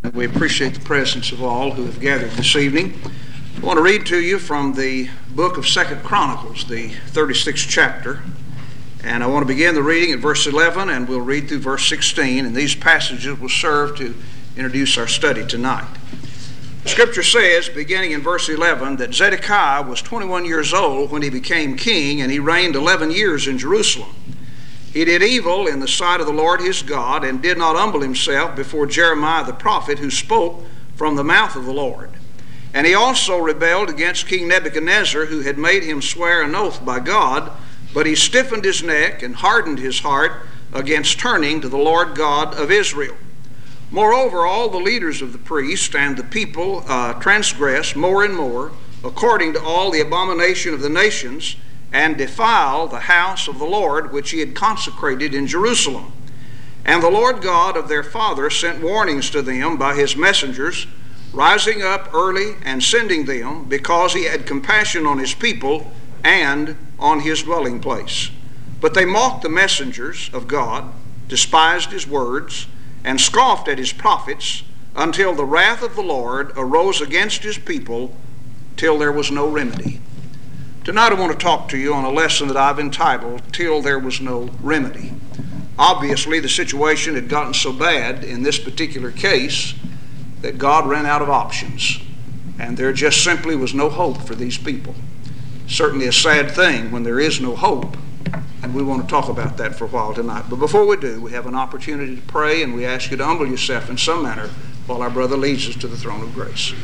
We appreciate the presence of all who have gathered this evening. I want to read to you from the book of 2 Chronicles, the 36th chapter. And I want to begin the reading at verse 11, and we'll read through verse 16. And these passages will serve to introduce our study tonight. The scripture says, beginning in verse 11, that Zedekiah was 21 years old when he became king, and he reigned 11 years in Jerusalem. He did evil in the sight of the Lord his God, and did not humble himself before Jeremiah the prophet, who spoke from the mouth of the Lord. And he also rebelled against King Nebuchadnezzar, who had made him swear an oath by God, but he stiffened his neck and hardened his heart against turning to the Lord God of Israel. Moreover, all the leaders of the priests and the people transgressed more and more, according to all the abomination of the nations, and defile the house of the Lord, which he had consecrated in Jerusalem. And the Lord God of their father sent warnings to them by his messengers, rising up early and sending them, because he had compassion on his people and on his dwelling place. But they mocked the messengers of God, despised his words, and scoffed at his prophets, until the wrath of the Lord arose against his people, till there was no remedy. Tonight I want to talk to you on a lesson that I've entitled, Till There Was No Remedy. Obviously, the situation had gotten so bad in this particular case that God ran out of options, and there just simply was no hope for these people. Certainly a sad thing when there is no hope, and we want to talk about that for a while tonight. But before we do, we have an opportunity to pray, and we ask you to humble yourself in some manner while our brother leads us to the throne of grace.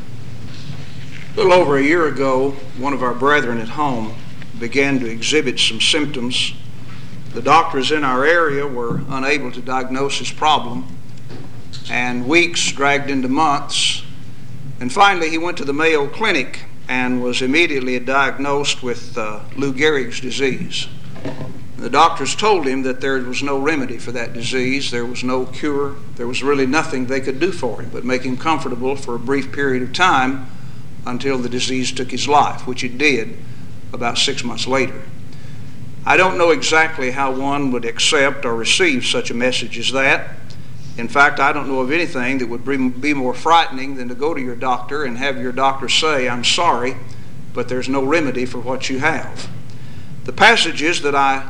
A little over a year ago, one of our brethren at home began to exhibit some symptoms. The doctors in our area were unable to diagnose his problem, and weeks dragged into months. And finally, he went to the Mayo Clinic and was immediately diagnosed with Lou Gehrig's disease. The doctors told him that there was no remedy for that disease. There was no cure. There was really nothing they could do for him but make him comfortable for a brief period of time until the disease took his life, which it did about 6 months later. I don't know exactly how one would accept or receive such a message as that. In fact, I don't know of anything that would be more frightening than to go to your doctor and have your doctor say, "I'm sorry, but there's no remedy for what you have." The passages that I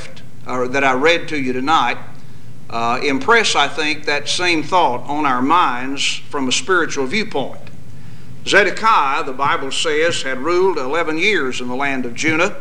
read to you tonight impress, I think, that same thought on our minds from a spiritual viewpoint. Zedekiah, the Bible says, had ruled 11 years in the land of Judah,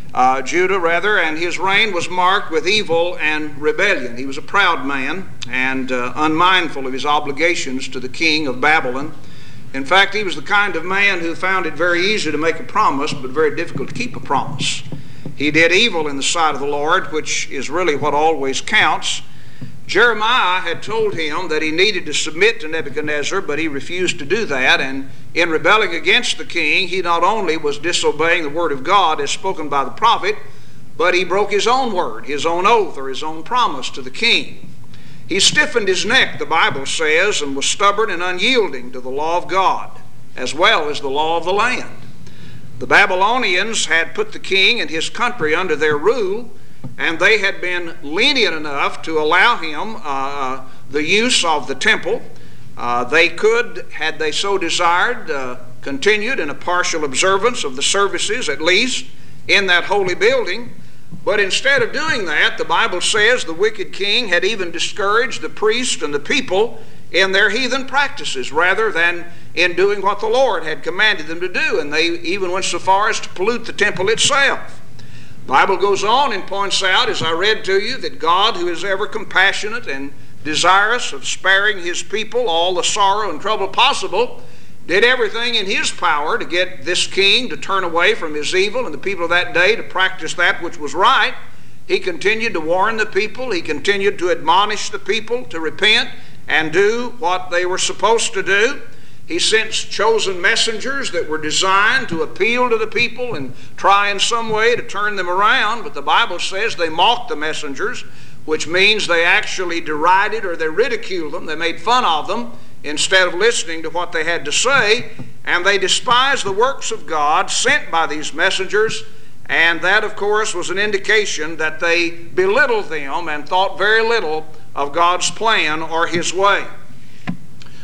and his reign was marked with evil and rebellion. He was a proud man and unmindful of his obligations to the king of Babylon. In fact, he was the kind of man who found it very easy to make a promise, but very difficult to keep a promise. He did evil in the sight of the Lord, which is really what always counts. Jeremiah had told him that he needed to submit to Nebuchadnezzar, but he refused to do that. And in rebelling against the king, he not only was disobeying the word of God as spoken by the prophet, but he broke his own word, his own oath, or his own promise to the king. He stiffened his neck, the Bible says, and was stubborn and unyielding to the law of God, as well as the law of the land. The Babylonians had put the king and his country under their rule, and they had been lenient enough to allow him the use of the temple. They could, had they so desired, continued in a partial observance of the services, at least, in that holy building. But instead of doing that, the Bible says the wicked king had even discouraged the priests and the people in their heathen practices rather than in doing what the Lord had commanded them to do. And they even went so far as to pollute the temple itself. The Bible goes on and points out, as I read to you, that God, who is ever compassionate and desirous of sparing his people all the sorrow and trouble possible, did everything in his power to get this king to turn away from his evil and the people of that day to practice that which was right. He continued to warn the people. He continued to admonish the people to repent and do what they were supposed to do. He sent chosen messengers that were designed to appeal to the people and try in some way to turn them around. But the Bible says they mocked the messengers, which means they actually derided or they ridiculed them. They made fun of them instead of listening to what they had to say. And they despised the works of God sent by these messengers. And that, of course, was an indication that they belittled them and thought very little of God's plan or his way.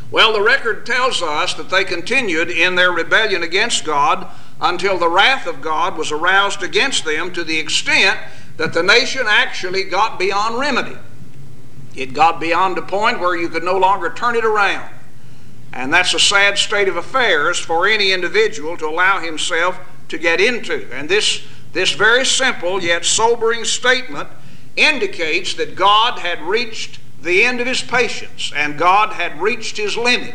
Well, the record tells us that they continued in their rebellion against God until the wrath of God was aroused against them to the extent that the nation actually got beyond remedy. It got beyond a point where you could no longer turn it around. And that's a sad state of affairs for any individual to allow himself to get into. And this very simple yet sobering statement indicates that God had reached the end of his patience, and God had reached his limit.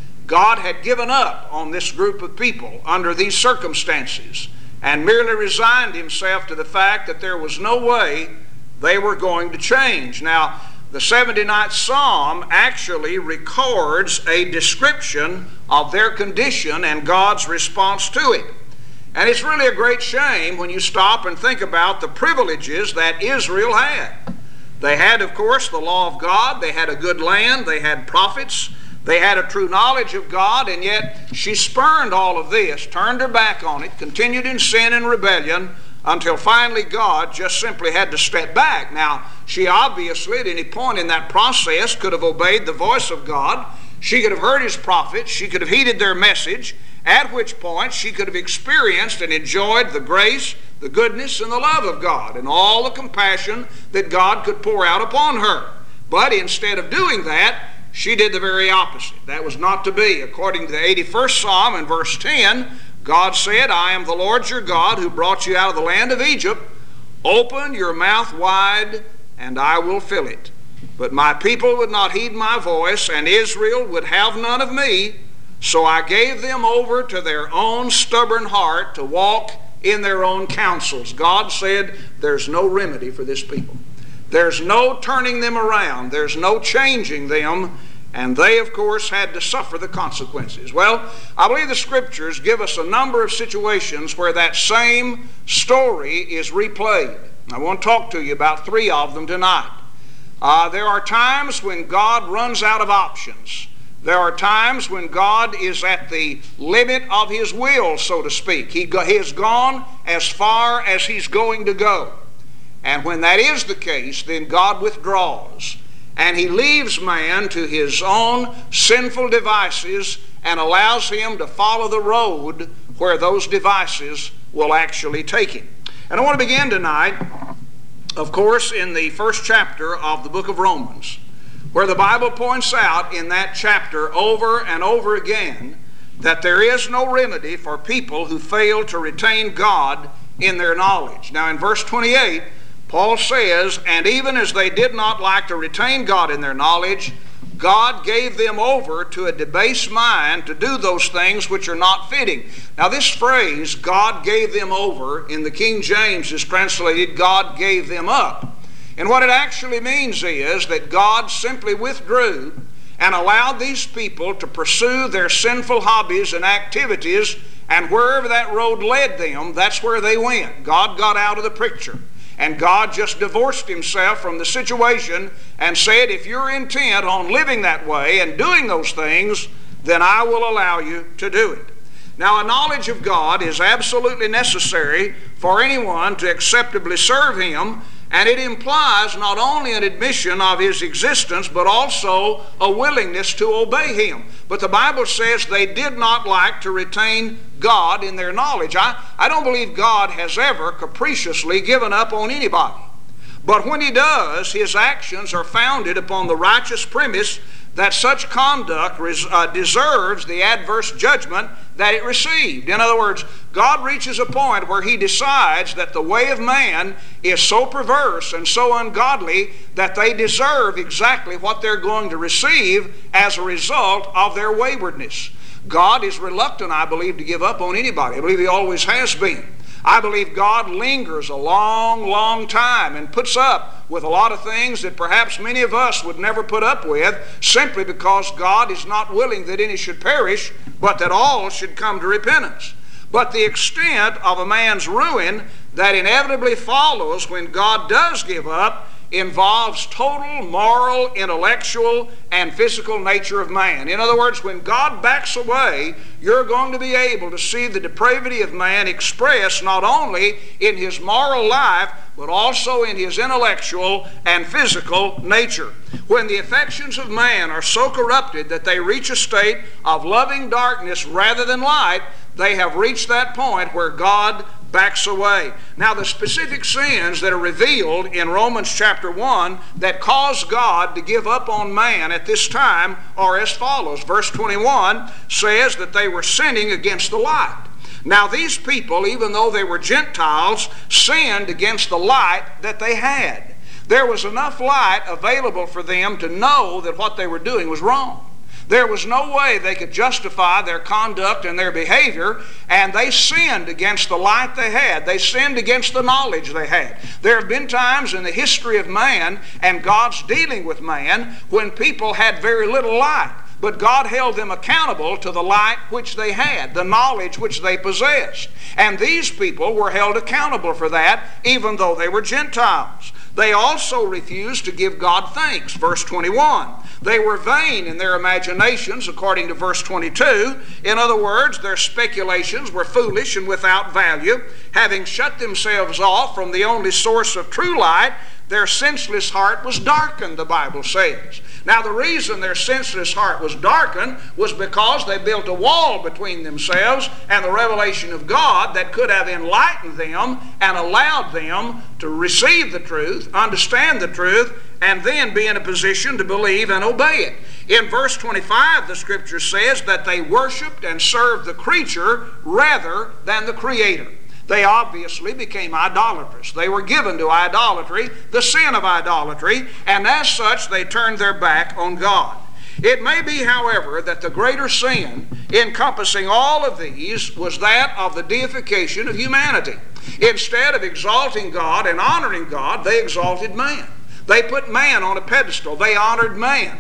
God had given up on this group of people under these circumstances and merely resigned himself to the fact that there was no way they were going to change. Now, the 79th Psalm actually records a description of their condition and God's response to it. And it's really a great shame when you stop and think about the privileges that Israel had. They had, of course, the law of God. They had a good land. They had prophets. They had a true knowledge of God, and yet she spurned all of this, turned her back on it, continued in sin and rebellion, until finally God just simply had to step back. Now, she obviously at any point in that process could have obeyed the voice of God. She could have heard his prophets. She could have heeded their message, at which point she could have experienced and enjoyed the grace, the goodness, and the love of God, and all the compassion that God could pour out upon her. But instead of doing that, she did the very opposite. That was not to be. According to the 81st Psalm in verse 10, God said, I am the Lord your God who brought you out of the land of Egypt. Open your mouth wide, and I will fill it. But my people would not heed my voice, and Israel would have none of me. So I gave them over to their own stubborn heart to walk in their own counsels. God said, there's no remedy for this people. There's no turning them around. There's no changing them. And they, of course, had to suffer the consequences. Well, I believe the Scriptures give us a number of situations where that same story is replayed. I want to talk to you about 3 of them tonight. There are times when God runs out of options. There are times when God is at the limit of his will, so to speak. He has gone as far as he's going to go. And when that is the case, then God withdraws. And he leaves man to his own sinful devices and allows him to follow the road where those devices will actually take him. And I want to begin tonight, of course, in the first chapter of the book of Romans, where the Bible points out in that chapter over and over again that there is no remedy for people who fail to retain God in their knowledge. Now in verse 28, Paul says, and even as they did not like to retain God in their knowledge, God gave them over to a debased mind to do those things which are not fitting. Now this phrase, God gave them over, in the King James is translated, God gave them up. And what it actually means is that God simply withdrew and allowed these people to pursue their sinful hobbies and activities, and wherever that road led them, that's where they went. God got out of the picture. And God just divorced himself from the situation and said, if you're intent on living that way and doing those things, then I will allow you to do it. Now, a knowledge of God is absolutely necessary for anyone to acceptably serve him, and it implies not only an admission of his existence, but also a willingness to obey him. But the Bible says they did not like to retain God in their knowledge. I don't believe God has ever capriciously given up on anybody. But when he does, his actions are founded upon the righteous premise that such conduct deserves the adverse judgment that it received. In other words, God reaches a point where he decides that the way of man is so perverse and so ungodly that they deserve exactly what they're going to receive as a result of their waywardness. God is reluctant, I believe, to give up on anybody. I believe he always has been. I believe God lingers a long, long time and puts up with a lot of things that perhaps many of us would never put up with, simply because God is not willing that any should perish, but that all should come to repentance. But the extent of a man's ruin that inevitably follows when God does give up involves total moral, intellectual, and physical nature of man. In other words, when God backs away, you're going to be able to see the depravity of man expressed not only in his moral life, but also in his intellectual and physical nature. When the affections of man are so corrupted that they reach a state of loving darkness rather than light, they have reached that point where God backs away. Now, the specific sins that are revealed in Romans chapter 1 that cause God to give up on man at this time are as follows. Verse 21 says that they were sinning against the light. Now, these people, even though they were Gentiles, sinned against the light that they had. There was enough light available for them to know that what they were doing was wrong. There was no way they could justify their conduct and their behavior, and they sinned against the light they had. They sinned against the knowledge they had. There have been times in the history of man and God's dealing with man when people had very little light, but God held them accountable to the light which they had, the knowledge which they possessed. And these people were held accountable for that, even though they were Gentiles. They also refused to give God thanks. Verse 21. They were vain in their imaginations, according to verse 22. In other words, their speculations were foolish and without value. Having shut themselves off from the only source of true light, their senseless heart was darkened, the Bible says. Now, the reason their senseless heart was darkened was because they built a wall between themselves and the revelation of God that could have enlightened them and allowed them to receive the truth, understand the truth, and then be in a position to believe and obey it. In verse 25, the Scripture says that they worshiped and served the creature rather than the Creator. They obviously became idolatrous. They were given to idolatry, the sin of idolatry, and as such they turned their back on God. It may be, however, that the greater sin encompassing all of these was that of the deification of humanity. Instead of exalting God and honoring God, they exalted man. They put man on a pedestal. They honored man.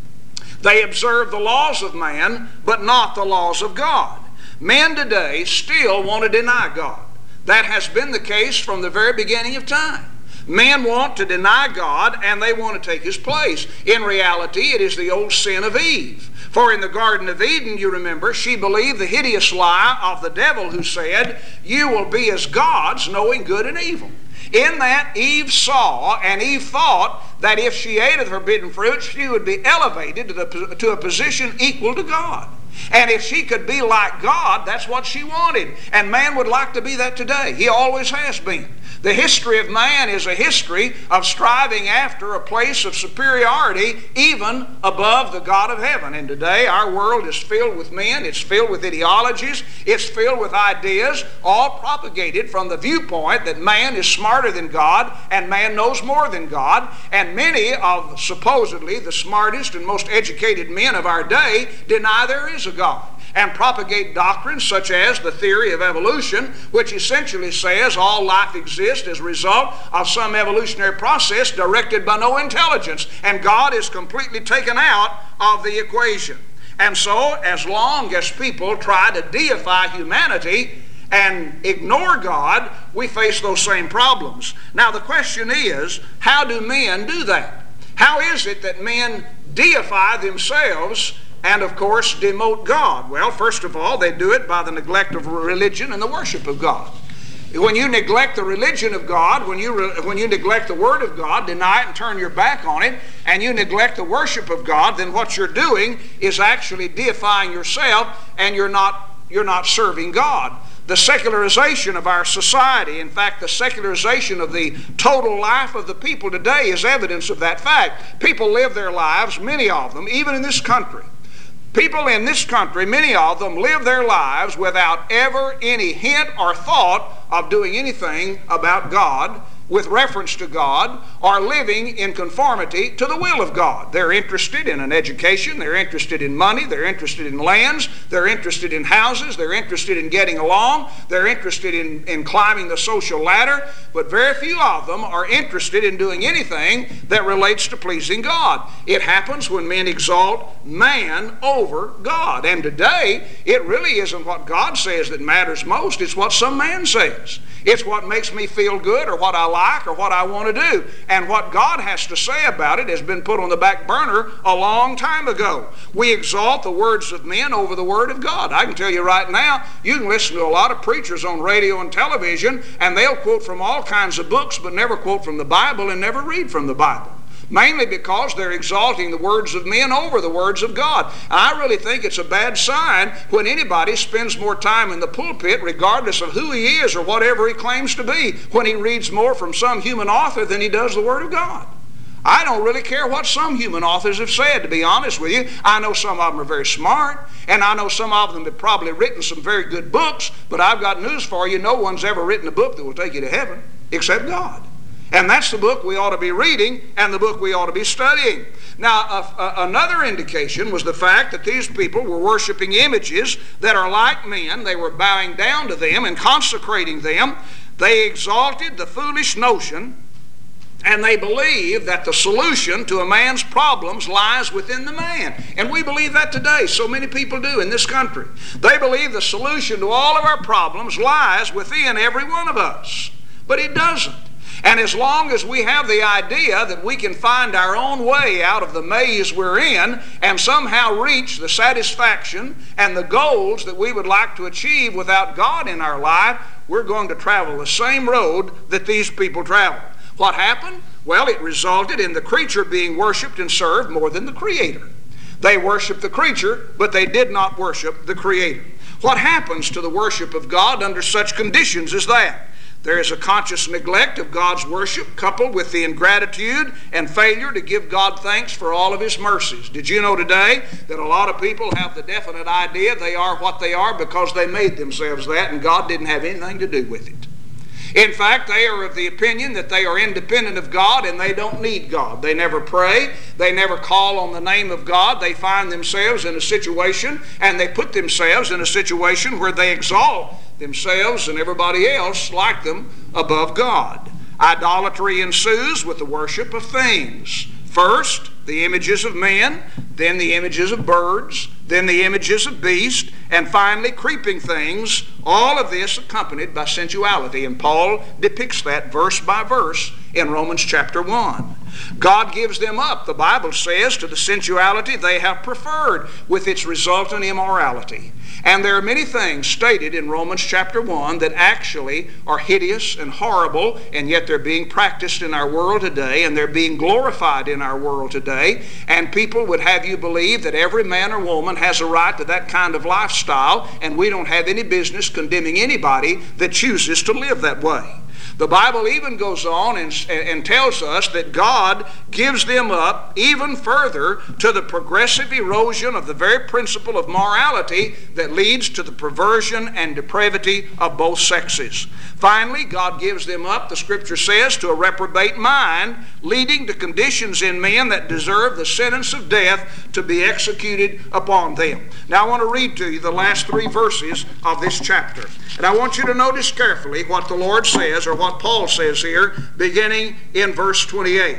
They observed the laws of man, but not the laws of God. Men today still want to deny God. That has been the case from the very beginning of time. Men want to deny God and they want to take His place. In reality, it is the old sin of Eve. For in the Garden of Eden, you remember, she believed the hideous lie of the devil who said, "You will be as gods, knowing good and evil." In that, Eve saw and Eve thought that if she ate of the forbidden fruit, she would be elevated to a position equal to God. And if she could be like God, that's what she wanted. And man would like to be that today. He always has been. The history of man is a history of striving after a place of superiority even above the God of heaven. And today our world is filled with men, it's filled with ideologies, it's filled with ideas, all propagated from the viewpoint that man is smarter than God and man knows more than God. And many of supposedly the smartest and most educated men of our day deny there is a God, and propagate doctrines such as the theory of evolution, which essentially says all life exists as a result of some evolutionary process directed by no intelligence, and God is completely taken out of the equation. And so, as long as people try to deify humanity and ignore God, we face those same problems. Now, the question is, how do men do that? How is it that men deify themselves and, of course, demote God? Well, first of all, they do it by the neglect of religion and the worship of God. When you neglect the religion of God, when you neglect the Word of God, deny it and turn your back on it, and you neglect the worship of God, then what you're doing is actually deifying yourself, and you're not serving God. The secularization of our society, in fact, the secularization of the total life of the people today is evidence of that fact. People live their lives, many of them, even in this country. People in this country, many of them, live their lives without ever any hint or thought of doing anything about God, with reference to God, or living in conformity to the will of God. They're interested in an education, they're interested in money, they're interested in lands, they're interested in houses, they're interested in getting along, they're interested in climbing the social ladder, but very few of them are interested in doing anything that relates to pleasing God. It happens when men exalt man over God. And today, it really isn't what God says that matters most, it's what some man says. It's what makes me feel good or what I like or what I want to do. And what God has to say about it has been put on the back burner a long time ago. We exalt the words of men over the Word of God. I can tell you right now, you can listen to a lot of preachers on radio and television, and they'll quote from all kinds of books, but never quote from the Bible and never read from the Bible. Mainly because they're exalting the words of men over the words of God. And I really think it's a bad sign when anybody spends more time in the pulpit, regardless of who he is or whatever he claims to be, when he reads more from some human author than he does the Word of God. I don't really care what some human authors have said, to be honest with you. I know some of them are very smart, and I know some of them have probably written some very good books, but I've got news for you. No one's ever written a book that will take you to heaven except God. And that's the book we ought to be reading and the book we ought to be studying. Now, another indication was the fact that these people were worshiping images that are like men. They were bowing down to them and consecrating them. They exalted the foolish notion, and they believe that the solution to a man's problems lies within the man. And we believe that today. So many people do in this country. They believe the solution to all of our problems lies within every one of us. But it doesn't. And as long as we have the idea that we can find our own way out of the maze we're in and somehow reach the satisfaction and the goals that we would like to achieve without God in our life, we're going to travel the same road that these people traveled. What happened? Well, it resulted in the creature being worshiped and served more than the Creator. They worshiped the creature, but they did not worship the Creator. What happens to the worship of God under such conditions as that? There is a conscious neglect of God's worship coupled with the ingratitude and failure to give God thanks for all of His mercies. Did you know today that a lot of people have the definite idea they are what they are because they made themselves that and God didn't have anything to do with it? In fact, they are of the opinion that they are independent of God and they don't need God. They never pray. They never call on the name of God. They find themselves in a situation and they put themselves in a situation where they exalt themselves and everybody else like them above God. Idolatry ensues with the worship of things. First, the images of men, then the images of birds, then the images of beasts, and finally creeping things, all of this accompanied by sensuality. And Paul depicts that verse by verse in Romans chapter 1. God gives them up, the Bible says, to the sensuality they have preferred with its resultant immorality. And there are many things stated in Romans chapter 1 that actually are hideous and horrible, and yet they're being practiced in our world today, and they're being glorified in our world today. And people would have you believe that every man or woman has a right to that kind of lifestyle, and we don't have any business condemning anybody that chooses to live that way. The Bible even goes on and tells us that God gives them up even further to the progressive erosion of the very principle of morality that leads to the perversion and depravity of both sexes. Finally, God gives them up, the Scripture says, to a reprobate mind, leading to conditions in men that deserve the sentence of death to be executed upon them. Now I want to read to you the last 3 verses of this chapter. And I want you to notice carefully what the Lord says, or what Paul says here, beginning in verse 28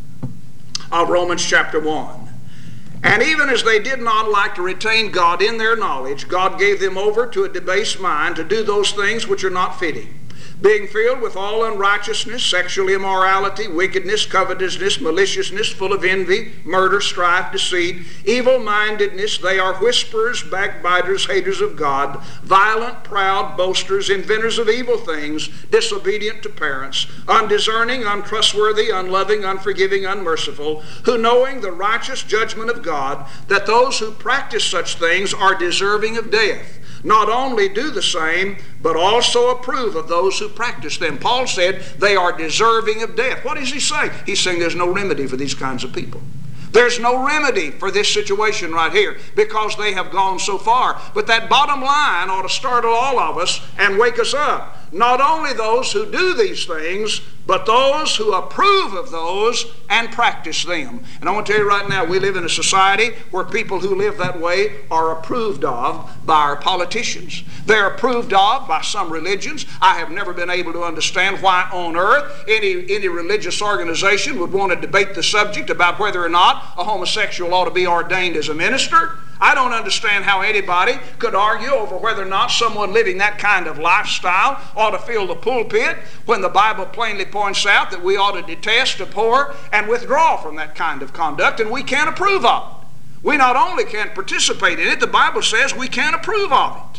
of Romans chapter 1. And even as they did not like to retain God in their knowledge, God gave them over to a debased mind to do those things which are not fitting, being filled with all unrighteousness, sexual immorality, wickedness, covetousness, maliciousness, full of envy, murder, strife, deceit, evil-mindedness. They are whisperers, backbiters, haters of God, violent, proud, boasters, inventors of evil things, disobedient to parents, undiscerning, untrustworthy, unloving, unforgiving, unmerciful, who knowing the righteous judgment of God, that those who practice such things are deserving of death, not only do the same, but also approve of those who practice them. Paul said they are deserving of death. What does he say? He's saying there's no remedy for these kinds of people. There's no remedy for this situation right here because they have gone so far. But that bottom line ought to startle all of us and wake us up. Not only those who do these things, but those who approve of those and practice them. And I want to tell you right now, we live in a society where people who live that way are approved of by our politicians. They're approved of by some religions. I have never been able to understand why on earth any religious organization would want to debate the subject about whether or not a homosexual ought to be ordained as a minister. I don't understand how anybody could argue over whether or not someone living that kind of lifestyle ought to fill the pulpit when the Bible plainly points out that we ought to detest, abhor, and withdraw from that kind of conduct, and we can't approve of it. We not only can't participate in it, the Bible says we can't approve of it.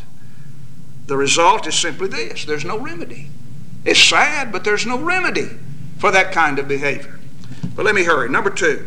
The result is simply this: there's no remedy. It's sad, but there's no remedy for that kind of behavior. But let me hurry. Number 2,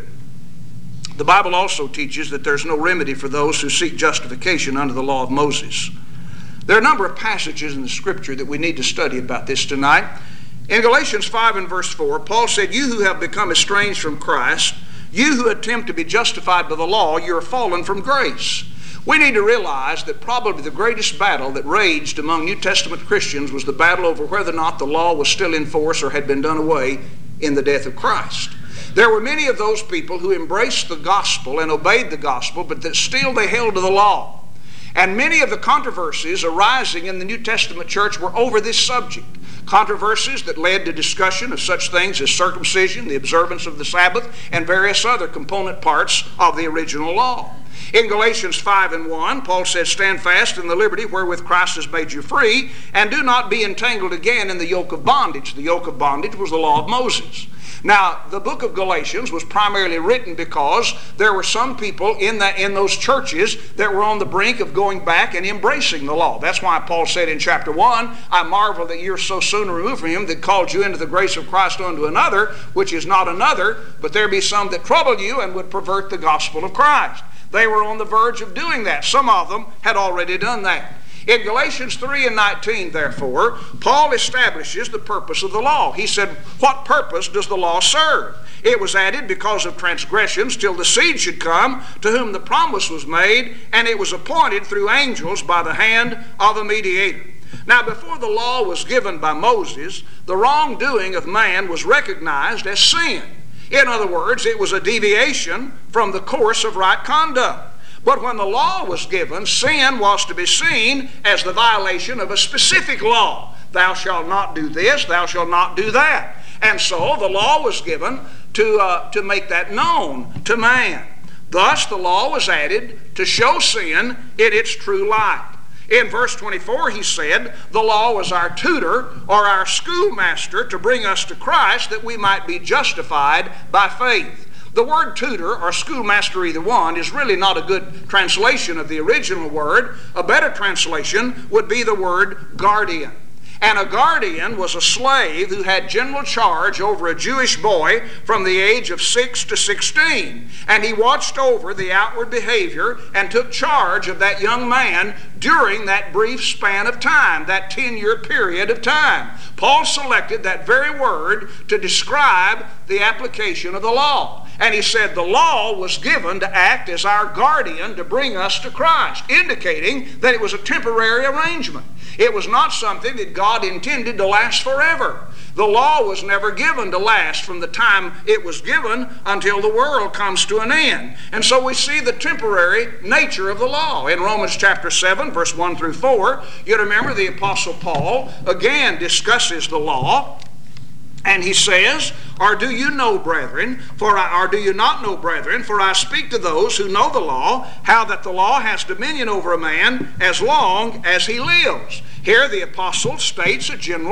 the Bible also teaches that there's no remedy for those who seek justification under the law of Moses. There are a number of passages in the Scripture that we need to study about this tonight. In Galatians 5 and verse 4, Paul said, "You who have become estranged from Christ, you who attempt to be justified by the law, you are fallen from grace." We need to realize that probably the greatest battle that raged among New Testament Christians was the battle over whether or not the law was still in force or had been done away in the death of Christ. There were many of those people who embraced the gospel and obeyed the gospel, but that still they held to the law. And many of the controversies arising in the New Testament church were over this subject. Controversies that led to discussion of such things as circumcision, the observance of the Sabbath, and various other component parts of the original law. In Galatians 5 and 1, Paul says, "Stand fast in the liberty wherewith Christ has made you free, and do not be entangled again in the yoke of bondage." The yoke of bondage was the law of Moses. Now, the book of Galatians was primarily written because there were some people in those churches that were on the brink of going back and embracing the law. That's why Paul said in chapter 1, "I marvel that you're so soon removed from him that called you into the grace of Christ unto another, which is not another, but there be some that trouble you and would pervert the gospel of Christ." They were on the verge of doing that. Some of them had already done that. In Galatians 3 and 19, therefore, Paul establishes the purpose of the law. He said, "What purpose does the law serve? It was added because of transgressions till the seed should come, to whom the promise was made, and it was appointed through angels by the hand of a mediator." Now, before the law was given by Moses, the wrongdoing of man was recognized as sin. In other words, it was a deviation from the course of right conduct. But when the law was given, sin was to be seen as the violation of a specific law. Thou shalt not do this, thou shalt not do that. And so the law was given to make that known to man. Thus the law was added to show sin in its true light. In verse 24 he said, "The law was our tutor or our schoolmaster to bring us to Christ that we might be justified by faith." The word tutor or schoolmaster, either one, is really not a good translation of the original word. A better translation would be the word guardian. And a guardian was a slave who had general charge over a Jewish boy from the age of 6 to 16. And he watched over the outward behavior and took charge of that young man during that brief span of time, that 10-year period of time. Paul selected that very word to describe the application of the law. And he said the law was given to act as our guardian to bring us to Christ, indicating that it was a temporary arrangement. It was not something that God intended to last forever. The law was never given to last from the time it was given until the world comes to an end. And so we see the temporary nature of the law. In Romans chapter 7, verse 1 through 4, you remember the Apostle Paul again discusses the law. And he says, or do you not know, brethren, for I speak to those who know the law, how that the law has dominion over a man as long as he lives. Here the apostle states a general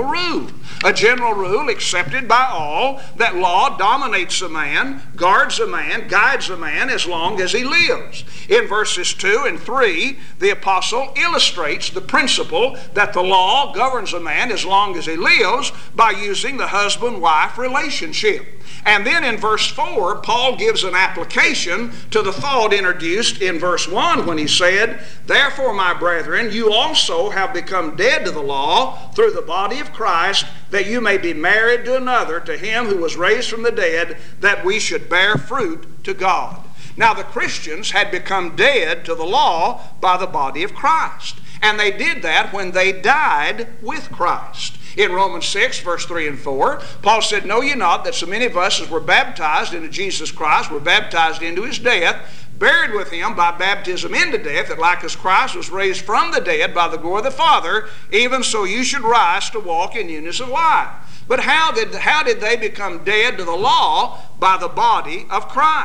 rule accepted by all, that law dominates a man, guards a man, guides a man as long as he lives. In verses 2 and 3, the apostle illustrates the principle that the law governs a man as long as he lives by using the husband-wife relationship. And then in verse 4, Paul gives an application to the thought introduced in verse 1 when he said, "Therefore, my brethren, you also have become dead to the law through the body of Christ, that you may be married to another, to him who was raised from the dead, that we should bear fruit to God." Now, the Christians had become dead to the law by the body of Christ. And they did that when they died with Christ. In Romans 6, verse 3 and 4, Paul said, "Know ye not that so many of us as were baptized into Jesus Christ were baptized into his death, buried with him by baptism into death, that like as Christ was raised from the dead by the glory of the Father, even so you should rise to walk in newness of life." But how did they become dead to the law? By the body of Christ.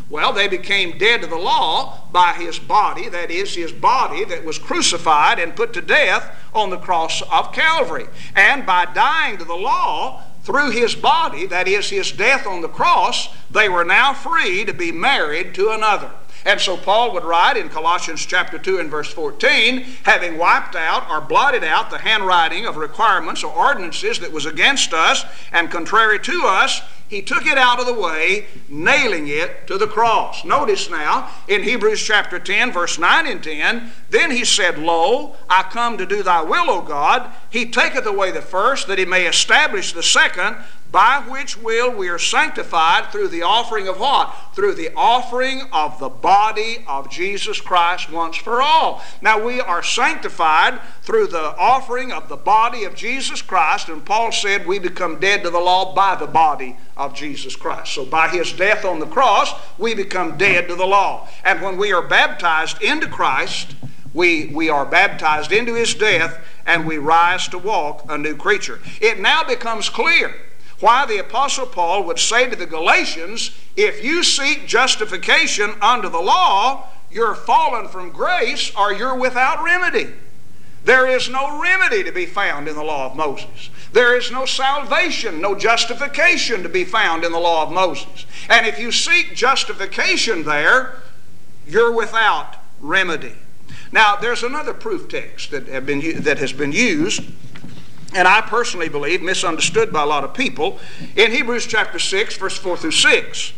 Well, they became dead to the law by his body, that is, his body that was crucified and put to death on the cross of Calvary. And by dying to the law through his body, that is, his death on the cross, they were now free to be married to another. And so Paul would write in Colossians chapter 2 and verse 14, having wiped out or blotted out the handwriting of requirements or ordinances that was against us and contrary to us, he took it out of the way, nailing it to the cross. Notice now, in Hebrews chapter 10, verse 9 and 10, then he said, Lo, I come to do thy will, O God. He taketh away the first, that he may establish the second, by which will we are sanctified through the offering of what? Through the offering of the body of Jesus Christ once for all. Now we are sanctified through the offering of the body of Jesus Christ, and Paul said we become dead to the law by the body of Jesus Christ. So by his death on the cross, we become dead to the law. And when we are baptized into Christ, we are baptized into his death, and we rise to walk a new creature. It now becomes clear why the Apostle Paul would say to the Galatians, if you seek justification under the law, you're fallen from grace or you're without remedy. There is no remedy to be found in the law of Moses. There is no salvation, no justification to be found in the law of Moses. And if you seek justification there, you're without remedy. Now, there's another proof text that has been used, and I personally believe misunderstood by a lot of people, in Hebrews chapter 6, verse 4 through 6.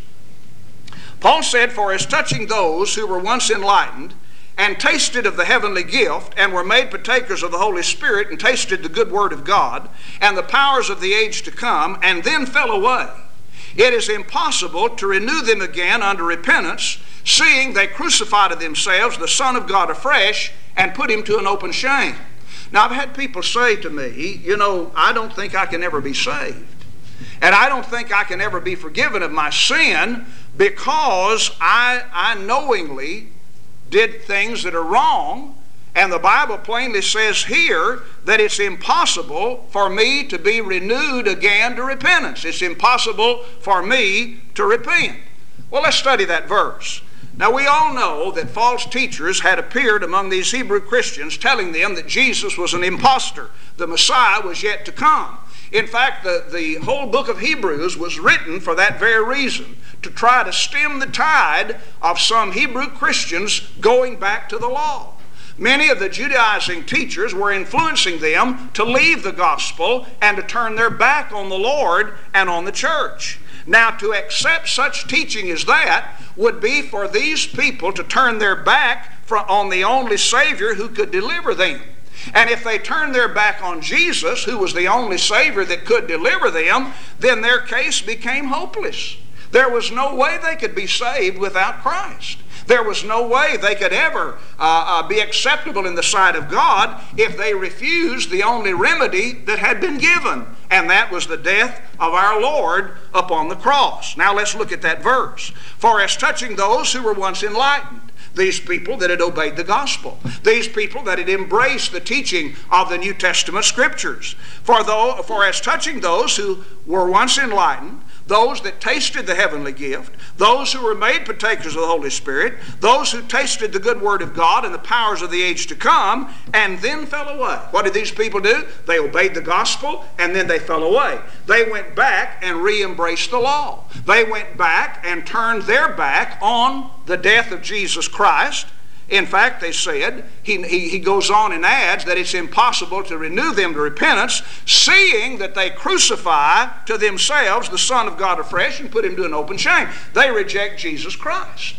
Paul said, For as touching those who were once enlightened, and tasted of the heavenly gift, and were made partakers of the Holy Spirit, and tasted the good word of God, and the powers of the age to come, and then fell away, it is impossible to renew them again unto repentance, seeing they crucified to themselves the Son of God afresh, and put him to an open shame. Now, I've had people say to me, I don't think I can ever be saved. And I don't think I can ever be forgiven of my sin because I knowingly did things that are wrong. And the Bible plainly says here that it's impossible for me to be renewed again to repentance. It's impossible for me to repent. Well, let's study that verse. Now, we all know that false teachers had appeared among these Hebrew Christians telling them that Jesus was an impostor. The Messiah was yet to come. In fact, the whole book of Hebrews was written for that very reason, to try to stem the tide of some Hebrew Christians going back to the law. Many of the Judaizing teachers were influencing them to leave the gospel and to turn their back on the Lord and on the church. Now, to accept such teaching as that would be for these people to turn their back on the only Savior who could deliver them. And if they turned their back on Jesus, who was the only Savior that could deliver them, then their case became hopeless. There was no way they could be saved without Christ. There was no way they could ever be acceptable in the sight of God if they refused the only remedy that had been given, and that was the death of our Lord upon the cross. Now let's look at that verse. For as touching those who were once enlightened, these people that had obeyed the gospel, these people that had embraced the teaching of the New Testament Scriptures, for as touching those who were once enlightened, those that tasted the heavenly gift, those who were made partakers of the Holy Spirit, those who tasted the good word of God and the powers of the age to come, and then fell away. What did these people do? They obeyed the gospel, and then they fell away. They went back and re-embraced the law. They went back and turned their back on the death of Jesus Christ. In fact, they said, he goes on and adds that it's impossible to renew them to repentance, seeing that they crucify to themselves the Son of God afresh and put him to an open shame. They reject Jesus Christ.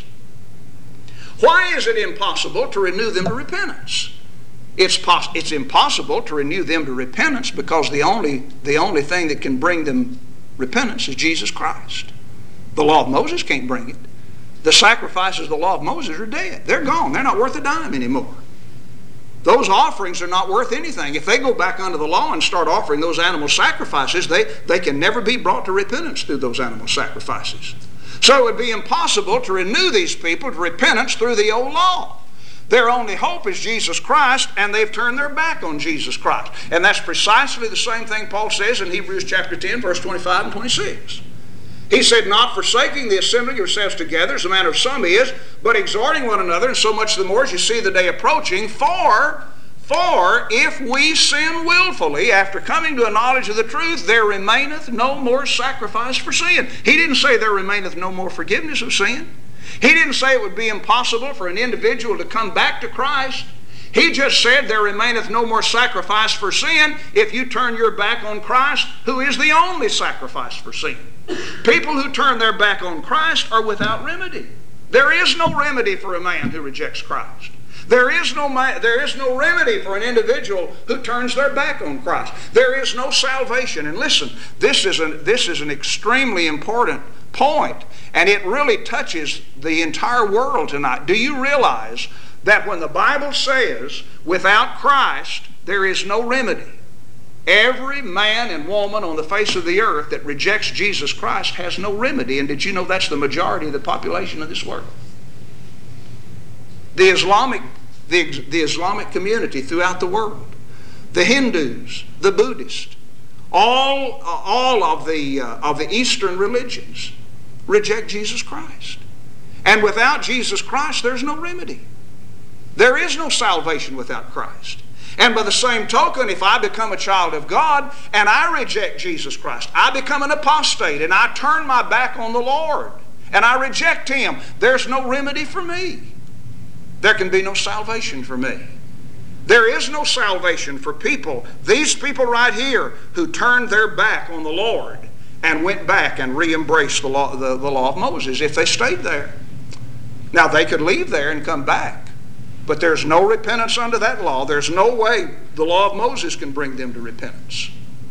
Why is it impossible to renew them to repentance? It's impossible to renew them to repentance because the only thing that can bring them repentance is Jesus Christ. The law of Moses can't bring it. The sacrifices of the law of Moses are dead. They're gone. They're not worth a dime anymore. Those offerings are not worth anything. If they go back under the law and start offering those animal sacrifices, they can never be brought to repentance through those animal sacrifices. So it would be impossible to renew these people to repentance through the old law. Their only hope is Jesus Christ, and they've turned their back on Jesus Christ. And that's precisely the same thing Paul says in Hebrews chapter 10, verse 25 and 26. He said, not forsaking the assembling yourselves together, as the manner of some is, but exhorting one another, and so much the more as you see the day approaching. For if we sin willfully, after coming to a knowledge of the truth, there remaineth no more sacrifice for sin. He didn't say there remaineth no more forgiveness of sin. He didn't say it would be impossible for an individual to come back to Christ. He just said there remaineth no more sacrifice for sin if you turn your back on Christ, who is the only sacrifice for sin. People who turn their back on Christ are without remedy. There is no remedy for a man who rejects Christ. There is no remedy for an individual who turns their back on Christ. There is no salvation. And listen, this is an extremely important point, and it really touches the entire world tonight. Do you realize that when the Bible says, without Christ, there is no remedy? Every man and woman on the face of the earth that rejects Jesus Christ has no remedy. And did you know that's the majority of the population of this world? The Islamic community throughout the world, the Hindus, the Buddhists, all of the Eastern religions reject Jesus Christ. And without Jesus Christ, there's no remedy. There is no salvation without Christ. And by the same token, if I become a child of God and I reject Jesus Christ, I become an apostate and I turn my back on the Lord and I reject Him, there's no remedy for me. There can be no salvation for me. There is no salvation for people, these people right here, who turned their back on the Lord and went back and re-embraced the law of Moses, if they stayed there. Now, they could leave there and come back, but there's no repentance under that law. There's no way the law of Moses can bring them to repentance,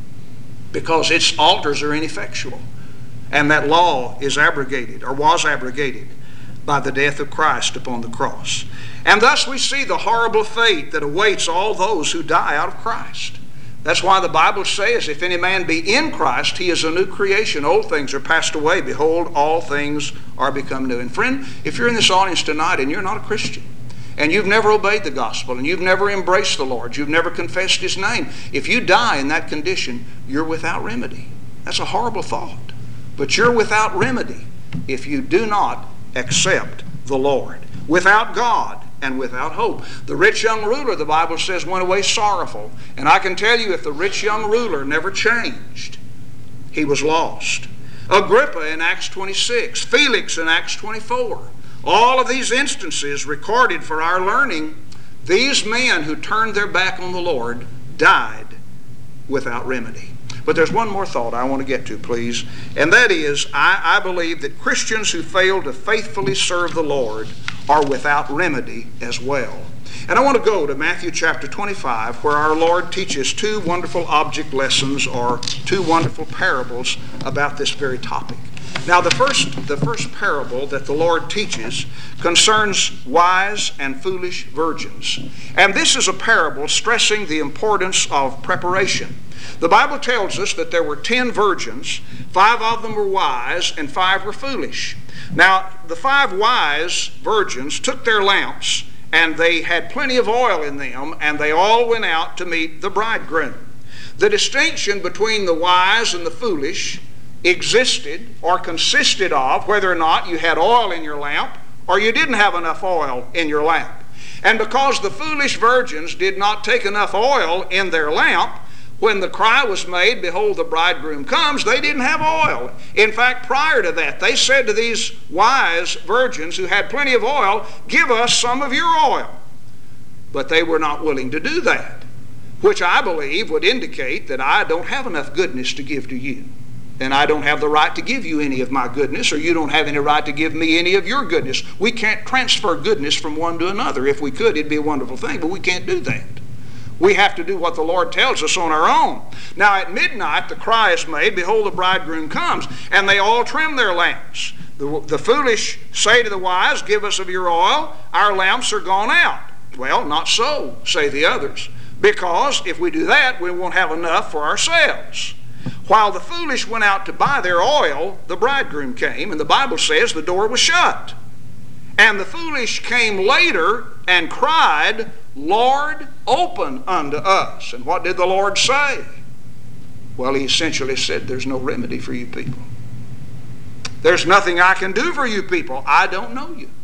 because its altars are ineffectual, and that law is abrogated, or was abrogated, by the death of Christ upon the cross. And thus we see the horrible fate that awaits all those who die out of Christ. That's why the Bible says, if any man be in Christ, he is a new creation. Old things are passed away. Behold, all things are become new. And friend, if you're in this audience tonight and you're not a Christian, and you've never obeyed the gospel, and you've never embraced the Lord, you've never confessed His name, if you die in that condition, you're without remedy. That's a horrible thought. But you're without remedy if you do not accept the Lord. Without God and without hope. The rich young ruler, the Bible says, went away sorrowful. And I can tell you, if the rich young ruler never changed, he was lost. Agrippa in Acts 26, Felix in Acts 24. All of these instances recorded for our learning, these men who turned their back on the Lord died without remedy. But there's one more thought I want to get to, please, and that is, I believe that Christians who fail to faithfully serve the Lord are without remedy as well. And I want to go to Matthew chapter 25, where our Lord teaches two wonderful object lessons, or two wonderful parables about this very topic. Now, the first parable that the Lord teaches concerns wise and foolish virgins. And this is a parable stressing the importance of preparation. The Bible tells us that there were 10 virgins, 5 of them were wise and 5 were foolish. Now, the 5 wise virgins took their lamps, and they had plenty of oil in them, and they all went out to meet the bridegroom. The distinction between the wise and the foolish existed or consisted of whether or not you had oil in your lamp or you didn't have enough oil in your lamp. And because the foolish virgins did not take enough oil in their lamp, when the cry was made, behold, the bridegroom comes, they didn't have oil. In fact, prior to that, they said to these wise virgins who had plenty of oil, give us some of your oil. But they were not willing to do that, which I believe would indicate that I don't have enough goodness to give to you. And I don't have the right to give you any of my goodness, or you don't have any right to give me any of your goodness. We can't transfer goodness from one to another. If we could, it'd be a wonderful thing, but we can't do that. We have to do what the Lord tells us on our own. Now at midnight the cry is made, behold, the bridegroom comes, and they all trim their lamps. The foolish say to the wise, give us of your oil, our lamps are gone out. Well, not so, say the others, because if we do that, we won't have enough for ourselves. While the foolish went out to buy their oil, the bridegroom came, and the Bible says the door was shut. And the foolish came later and cried, Lord, open unto us. And what did the Lord say? Well, He essentially said, there's no remedy for you people. There's nothing I can do for you people. I don't know you.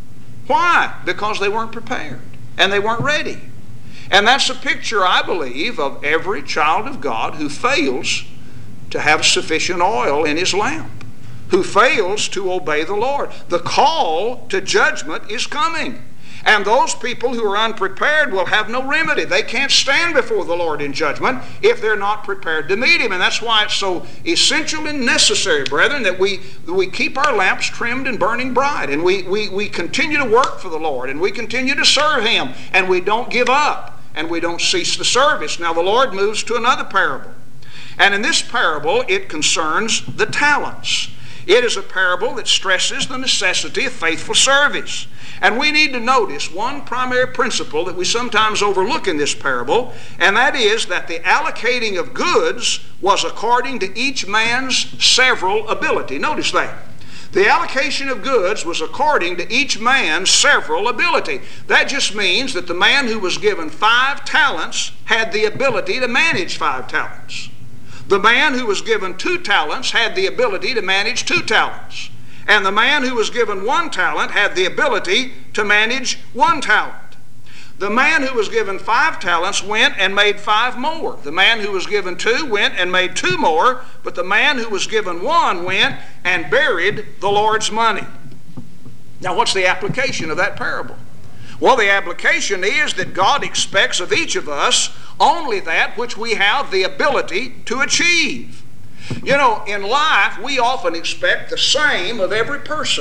Why? Because they weren't prepared and they weren't ready. And that's a picture, I believe, of every child of God who fails to have sufficient oil in his lamp, who fails to obey the Lord. The call to judgment is coming. And those people who are unprepared will have no remedy. They can't stand before the Lord in judgment if they're not prepared to meet Him. And that's why it's so essential and necessary, brethren, that we keep our lamps trimmed and burning bright. And we continue to work for the Lord. And we continue to serve Him. And we don't give up. And we don't cease the service. Now the Lord moves to another parable. And in this parable, it concerns the talents. It is a parable that stresses the necessity of faithful service. And we need to notice one primary principle that we sometimes overlook in this parable, and that is that the allocating of goods was according to each man's several ability. Notice that. The allocation of goods was according to each man's several ability. That just means that the man who was given 5 talents had the ability to manage 5 talents. The man who was given 2 talents had the ability to manage 2 talents. And the man who was given 1 talent had the ability to manage 1 talent. The man who was given 5 talents went and made 5 more. The man who was given 2 went and made 2 more. But the man who was given 1 went and buried the Lord's money. Now, what's the application of that parable? Well, the application is that God expects of each of us only that which we have the ability to achieve. You know, in life, we often expect the same of every person.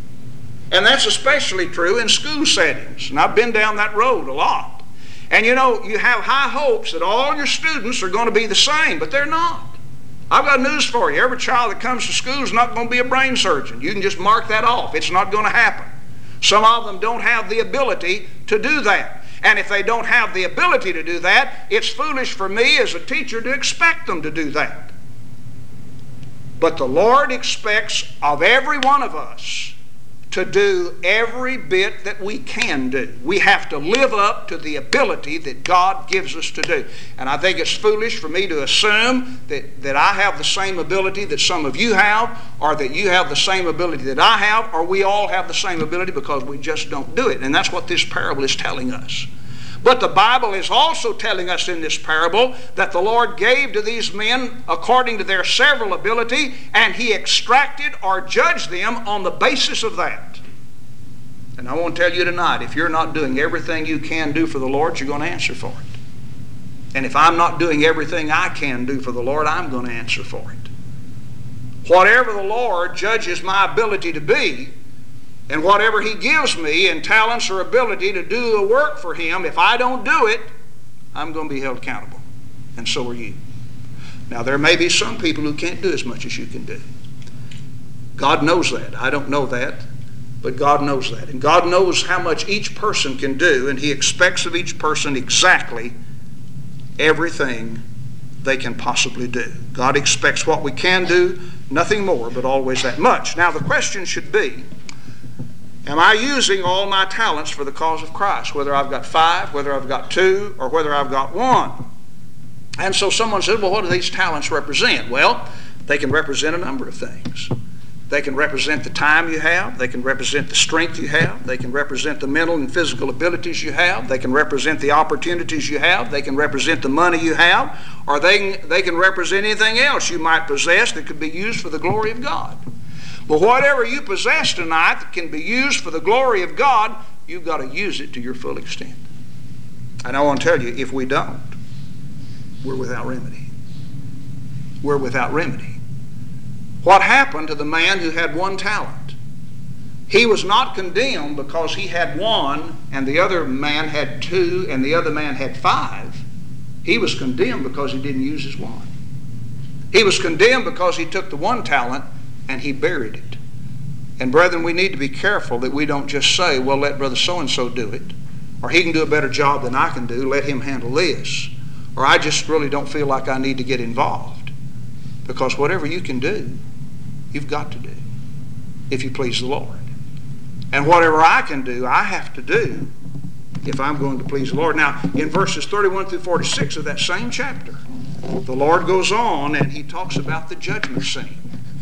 And that's especially true in school settings. And I've been down that road a lot. And you know, you have high hopes that all your students are going to be the same, but they're not. I've got news for you. Every child that comes to school is not going to be a brain surgeon. You can just mark that off. It's not going to happen. Some of them don't have the ability to do that. And if they don't have the ability to do that, it's foolish for me as a teacher to expect them to do that. But the Lord expects of every one of us to do every bit that we can do. We have to live up to the ability that God gives us to do. And I think it's foolish for me to assume that I have the same ability that some of you have, or that you have the same ability that I have, or we all have the same ability, because we just don't do it. And that's what this parable is telling us. But the Bible is also telling us in this parable that the Lord gave to these men according to their several ability, and He extracted or judged them on the basis of that. And I want to tell you tonight, if you're not doing everything you can do for the Lord, you're going to answer for it. And if I'm not doing everything I can do for the Lord, I'm going to answer for it. Whatever the Lord judges my ability to be, and whatever He gives me in talents or ability to do the work for Him, if I don't do it, I'm going to be held accountable. And so are you. Now, there may be some people who can't do as much as you can do. God knows that. I don't know that, but God knows that. And God knows how much each person can do, and He expects of each person exactly everything they can possibly do. God expects what we can do, nothing more, but always that much. Now, the question should be, am I using all my talents for the cause of Christ? Whether I've got 5, whether I've got 2, or whether I've got 1. And so someone said, well, what do these talents represent? Well, they can represent a number of things. They can represent the time you have. They can represent the strength you have. They can represent the mental and physical abilities you have. They can represent the opportunities you have. They can represent the money you have. Or they can represent anything else you might possess that could be used for the glory of God. But whatever you possess tonight that can be used for the glory of God, you've got to use it to your full extent. And I want to tell you, if we don't, we're without remedy. We're without remedy. What happened to the man who had 1 talent? He was not condemned because he had 1 and the other man had 2 and the other man had 5. He was condemned because he didn't use his 1. He was condemned because he took the 1 talent and he buried it. And brethren, we need to be careful that we don't just say, well, let brother so-and-so do it, or he can do a better job than I can do, let him handle this, or I just really don't feel like I need to get involved. Because whatever you can do, you've got to do, if you please the Lord. And whatever I can do, I have to do if I'm going to please the Lord. Now, in verses 31 through 46 of that same chapter, the Lord goes on and He talks about the judgment scene.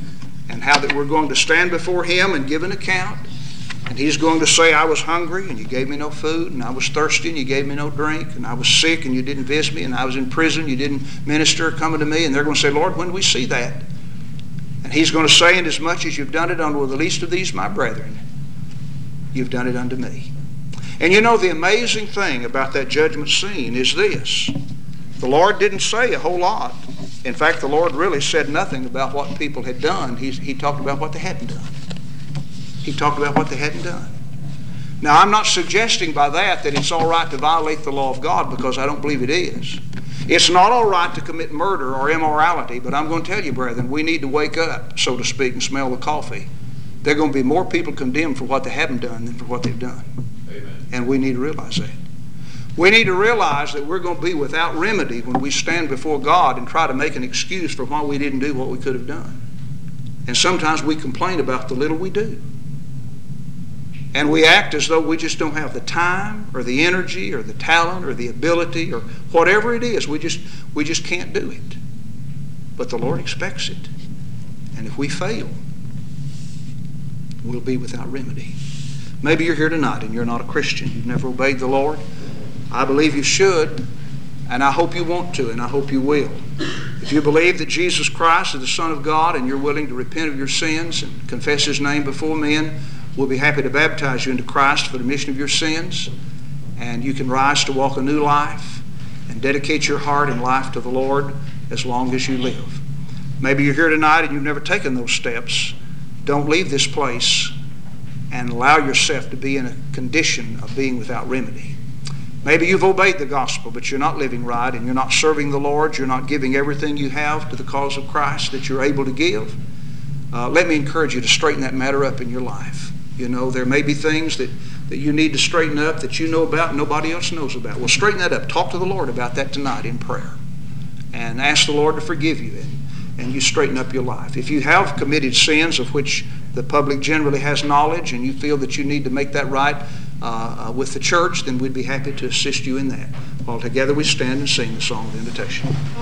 and how that we're going to stand before Him and give an account. And He's going to say, I was hungry and you gave me no food, and I was thirsty and you gave me no drink, and I was sick and you didn't visit me, and I was in prison, you didn't minister coming to me. And they're going to say, Lord, when do we see that? And He's going to say, inasmuch as you've done it unto the least of these my brethren, you've done it unto me. And you know, the amazing thing about that judgment scene is this. The Lord didn't say a whole lot. In fact, the Lord really said nothing about what people had done. He talked about what they hadn't done. He talked about what they hadn't done. Now, I'm not suggesting by that it's all right to violate the law of God, because I don't believe it is. It's not all right to commit murder or immorality, but I'm going to tell you, brethren, we need to wake up, so to speak, and smell the coffee. There are going to be more people condemned for what they haven't done than for what they've done. Amen. And we need to realize that. We need to realize that we're going to be without remedy when we stand before God and try to make an excuse for why we didn't do what we could have done. And sometimes we complain about the little we do. And we act as though we just don't have the time or the energy or the talent or the ability or whatever it is. We just can't do it. But the Lord expects it. And if we fail, we'll be without remedy. Maybe you're here tonight and you're not a Christian. You've never obeyed the Lord. I believe you should, and I hope you want to, and I hope you will. If you believe that Jesus Christ is the Son of God and you're willing to repent of your sins and confess His name before men, we'll be happy to baptize you into Christ for the remission of your sins, and you can rise to walk a new life and dedicate your heart and life to the Lord as long as you live. Maybe you're here tonight and you've never taken those steps. Don't leave this place and allow yourself to be in a condition of being without remedy. Maybe you've obeyed the gospel, but you're not living right, and you're not serving the Lord. You're not giving everything you have to the cause of Christ that you're able to give. Let me encourage you to straighten that matter up in your life. You know, there may be things that you need to straighten up that you know about and nobody else knows about. Well, straighten that up. Talk to the Lord about that tonight in prayer. And ask the Lord to forgive you, and you straighten up your life. If you have committed sins of which the public generally has knowledge, and you feel that you need to make that right with the church, then we'd be happy to assist you in that. While together we stand and sing the song of invitation.